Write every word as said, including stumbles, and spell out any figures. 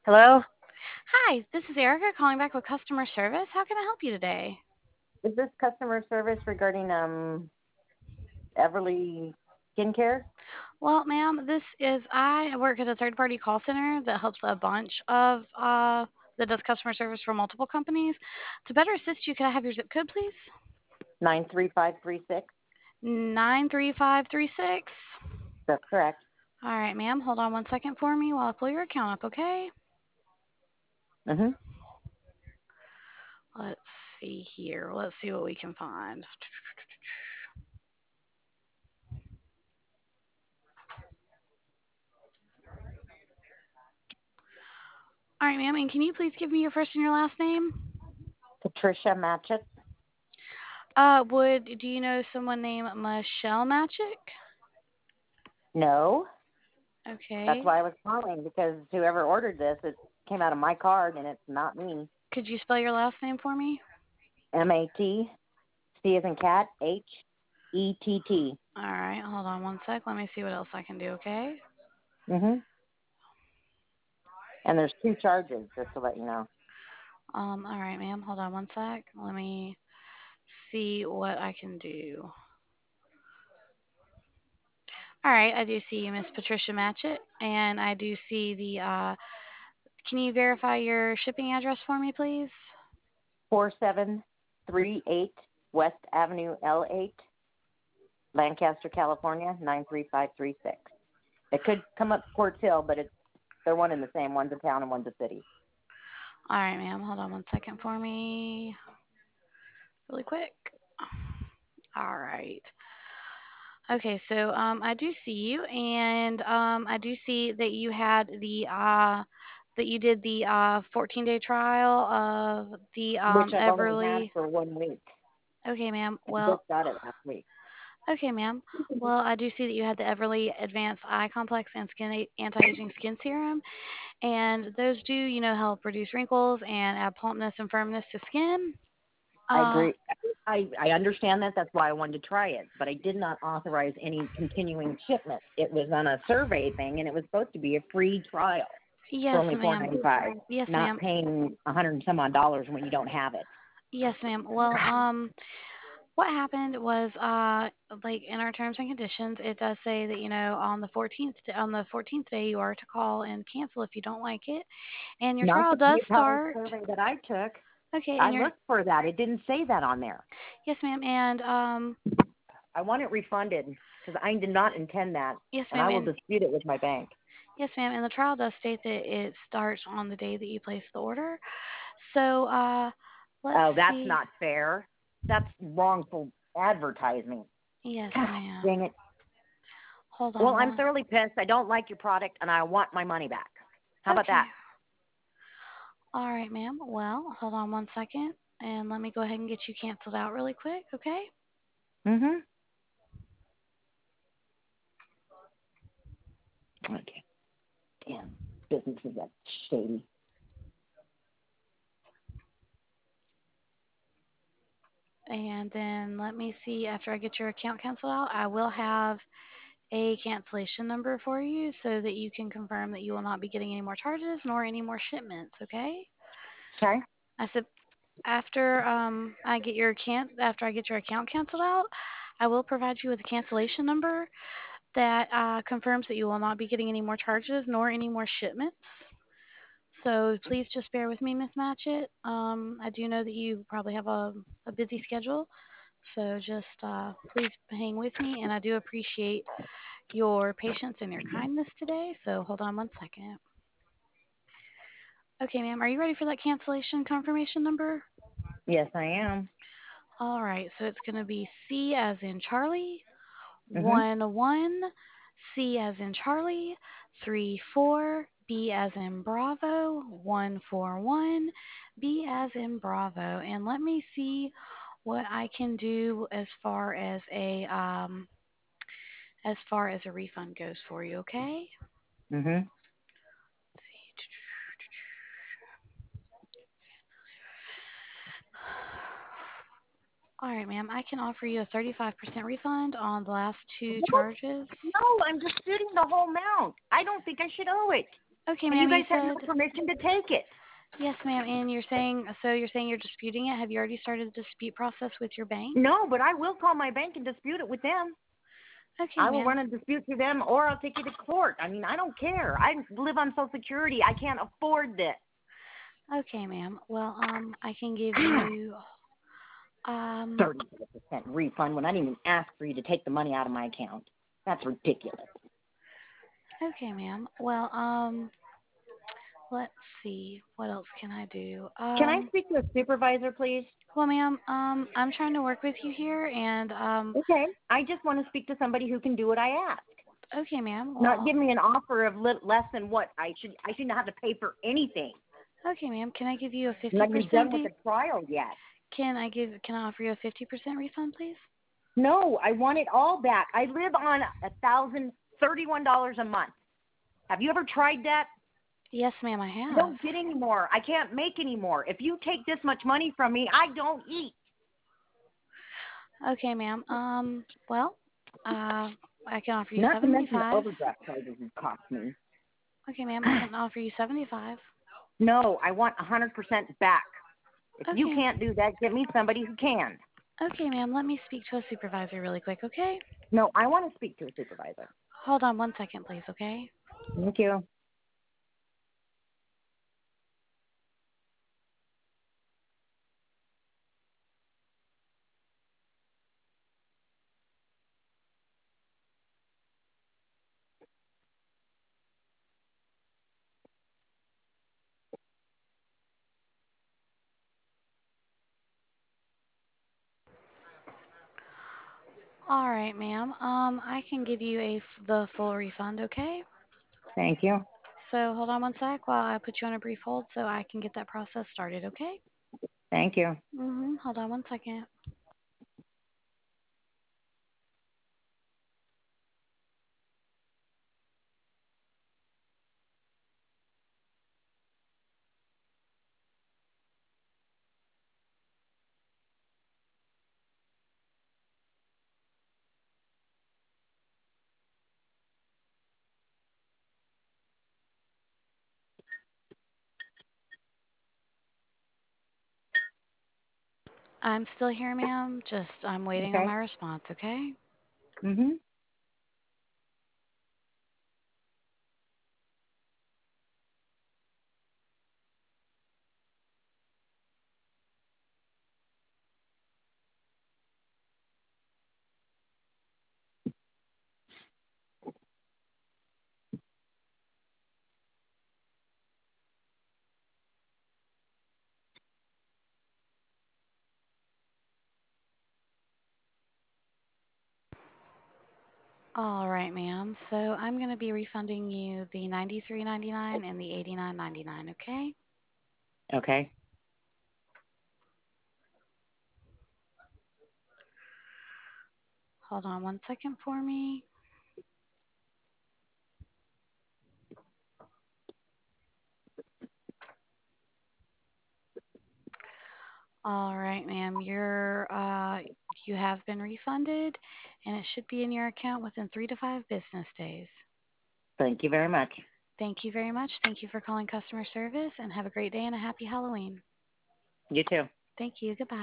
Hello? Hi, this is Erica calling back with customer service. How can I help you today? Is this customer service regarding um Everly Skincare? Well, ma'am, this is I work at a third party call center that helps a bunch of uh that does customer service for multiple companies. To better assist you, can I have your zip code, please? Nine three five three six. Nine three five three six. That's correct. All right, ma'am. Hold on one second for me while I pull your account up, okay? Mhm. Let's see here. Let's see what we can find. All right, ma'am. And can you please give me your first and your last name? Patricia Matchett? Uh, would do you know someone named Michelle Magic? No. That's Okay. why I was calling because whoever ordered this, it came out of my card and it's not me. Could you spell your last name for me? M A T C as in cat H E T T. All right, hold on one sec. Let me see what else I can do, okay? Mhm. And there's two charges, just to let you know. Um, all right, ma'am. Hold on one sec. Let me see what I can do. All right, I do see you, Miss Patricia Matchett, and I do see the. Uh, can you verify your shipping address for me, please? Four seven three eight West Avenue L eight, Lancaster, California, nine three five three six. It could come up Quartz Hill, but it's they're one and the same. One's a town and one's a city. All right, ma'am. Hold on one second for me, really quick. All right. Okay, so um, I do see you, and um, I do see that you had the uh, that you did the uh, fourteen day trial of the Which um, I've only had Everly. for one week. Okay, ma'am. I just Well, got it last week. okay, ma'am. Well, I do see that you had the Everly Advanced Eye Complex and Skin Anti-Aging Skin Serum, and those do, you know, help reduce wrinkles and add plumpness and firmness to skin. I Uh, agree. I, I understand that. That's why I wanted to try it. But I did not authorize any continuing shipment. It was on a survey thing, and it was supposed to be a free trial for yes, only four ma'am. ninety five. Yes, Not ma'am. paying a hundred and some odd dollars when you don't have it. Yes, ma'am. Well, um, what happened was, uh, like in our terms and conditions, it does say that you know on the fourteenth on the fourteenth day you are to call and cancel if you don't like it, and your Not trial the does Vietnam start. survey that I took. Okay, I and your looked for that. It didn't say that on there. yes, ma'am, and um, I want it refunded because I did not intend that, yes, and ma'am, I will and dispute it with my bank. yes, ma'am, and the trial does state that it starts on the day that you place the order. So, uh, let's Oh, that's see. not fair. That's wrongful advertising. Yes, Gosh, ma'am. dang it. Hold Well, on I'm one. thoroughly pissed. I don't like your product, and I want my money back. How about Okay. that? All right, ma'am. Well, hold on one second, and let me go ahead and get you canceled out really quick. Okay. Mm-hmm. Okay. Damn. Business is that shady. And then let me see, after I get your account canceled out, I will have a cancellation number for you so that you can confirm that you will not be getting any more charges nor any more shipments, okay? Okay. I said after um I get your can after I get your account canceled out, I will provide you with a cancellation number that uh, confirms that you will not be getting any more charges nor any more shipments. So please just bear with me, Miss Matchett. Um, I do know that you probably have a, a busy schedule, so just uh, please hang with me, and I do appreciate your patience and your kindness today. So hold on one second. Okay, ma'am, are you ready for that cancellation confirmation number? Yes, I am. All right, so it's going to be C as in Charlie, Mm-hmm. one one, C as in Charlie, three four, B as in Bravo, one four one, B as in Bravo. And let me see what I can do as far as a um as far as a refund goes for you, okay? Mm-hmm. All right, ma'am. I can offer you a thirty-five percent refund on the last two What? charges. No, I'm disputing the whole amount. I don't think I should owe it. Okay, And you ma'am, you guys had no said permission to take it. yes, ma'am, and you're saying so you're saying you're disputing it. Have you already started the dispute process with your bank? No, but I will call my bank and dispute it with them. Okay, I will ma'am. run a dispute to them, or I'll take you to court. I mean, I don't care. I live on Social Security. I can't afford this. Okay, ma'am. Well, um, I can give you um. thirty-five percent refund when I didn't even ask for you to take the money out of my account. That's ridiculous. Okay, ma'am. Well, um, let's see. What else can I do? Can I Um, speak to a supervisor, please? well, ma'am, um, I'm trying to work with you here, and um, Okay. I just want to speak to somebody who can do what I ask. okay, ma'am. Not Well, give me an offer of li- less than what I should. I shouldn't have to pay for anything. okay, ma'am. Can I give you a I'm fifty not even done percent? with the trial yet. Can I give? Can I offer you a fifty percent refund, please? No, I want it all back. I live on a thousand thirty-one dollars a month. Have you ever tried that? Yes, ma'am. I I have. don't get any more. I can't make any more. If you take this much money from me, I don't eat. Okay, ma'am. Um, well, uh, I can offer you Not to mention the seventy-five. overdraft charges it cost me. Okay, ma'am. I can offer you seventy-five. No, I want one hundred percent back. If you Okay. can't do that, get me somebody who can. Okay, ma'am. Let me speak to a supervisor really quick, okay? No, I want to speak to a supervisor. Hold on one second, please, okay? Thank you. All right, ma'am. Um, I can give you a f- the full refund, okay? Thank you. So hold on one sec while I put you on a brief hold so I can get that process started, okay? Thank you. Mm-hmm. Hold on one second. I'm still here, ma'am. Just I'm waiting on Okay. my response, okay? Mhm. All right, ma'am. So I'm going to be refunding you the ninety-three ninety-nine and the eighty-nine ninety-nine, okay? Okay. Hold on one second for me. All right, ma'am. You're uh you have been refunded and it should be in your account within three to five business days. Thank you very much. Thank you very much. Thank you for calling customer service and have a great day and a happy Halloween. You too. Thank you. Goodbye.